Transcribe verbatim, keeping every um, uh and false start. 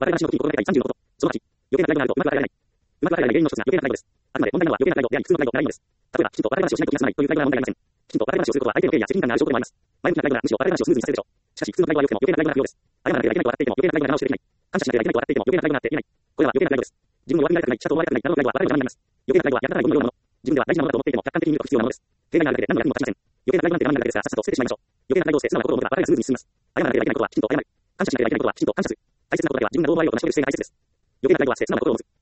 我々の話の時に心がけたいさんじゅうのこと。そのはち、余計なプライドがあるとうまく与えられない。うまく与えられない原因の一つが余計なプライドです。あくまで問題なのは余計なプライドであり、普通のプライドでないのです。例えば、きちんと笑い話をしないと気が済まないというプライドは問題ありません。きちんと笑い話をすることは相手の敬意や責任感がある証拠でもあります。前向きなプライドならむしろ笑い話をスムーズにさせるでしょう。しかし、普通のプライドは良くても余計なプライドが不要です。謝らなければいけないと笑っていても余計なプライドが直してできない。感謝しなければいけないと笑っていても余計なプライドがあって言えない。これは余計なプライドです。自分の弱みになりたくない、下と思われたくないなどのプライドは笑いの邪魔になります。余計なプライドはやらないゴミのようなもの。自分では大事なものだと思っていても客観的に見ると不必要なものです。弊害があるだけで何の役にも立ちません。余計なプライドなんて何なだけですが、さっさと捨ててしまいましょう。余計なプライドを捨て、素直な心を持てば笑いがスムーズに進みます。謝らなければいけないことはきちんと謝る。感謝しなければいけないことはきちんと感謝する。大切なことだけは自分がノーバイをと成し遂げる姿勢が大切です。余計なプライドは捨て、素直な心を持つ。